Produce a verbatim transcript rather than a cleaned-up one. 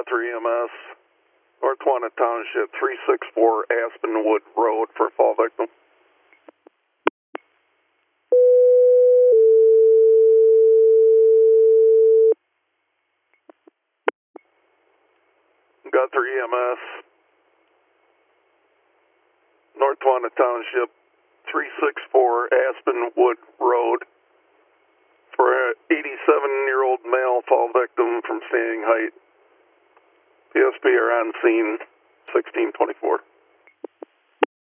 Guthrie E M S, North Wanna Township, three six four Aspenwood Road for fall victim. Guthrie E M S, North Wanna Township, three six four Aspenwood Road for an eighty-seven-year-old male fall victim from Standing Height. P S P are on scene sixteen twenty-four.